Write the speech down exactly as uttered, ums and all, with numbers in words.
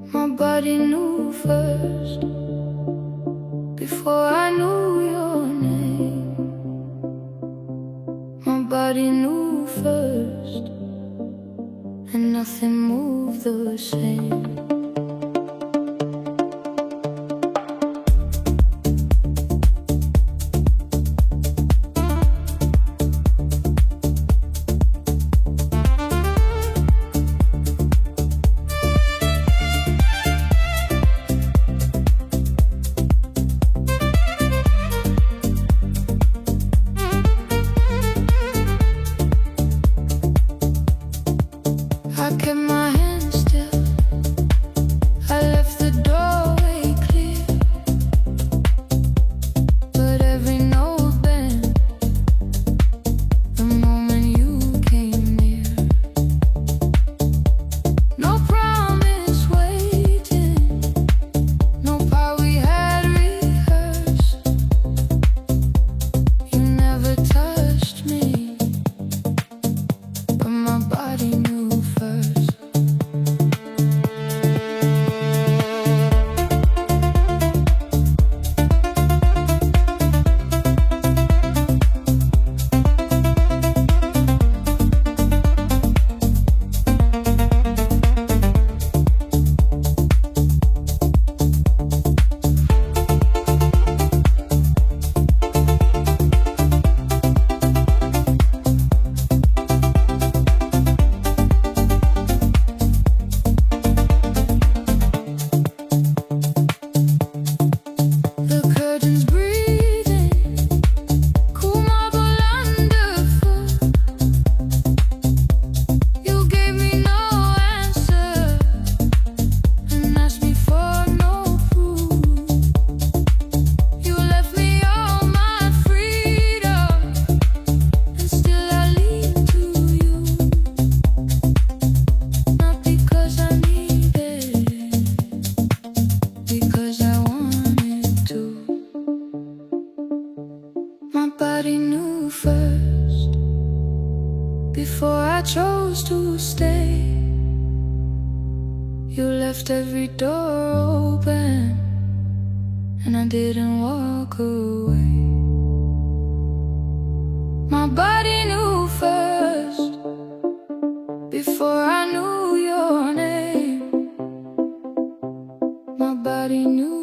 My body knew first, before I knew your name. My body knew first, and nothing moved the same. I kept my hands still, I left the doorway clear, but every note bent the moment you came near. No promise waiting, no part we had rehearsed. You never touched me, but my body knew first. My body knew first, before I chose to stay. You left every door open, and I didn't walk away. My body knew first, before I knew your name. My body knew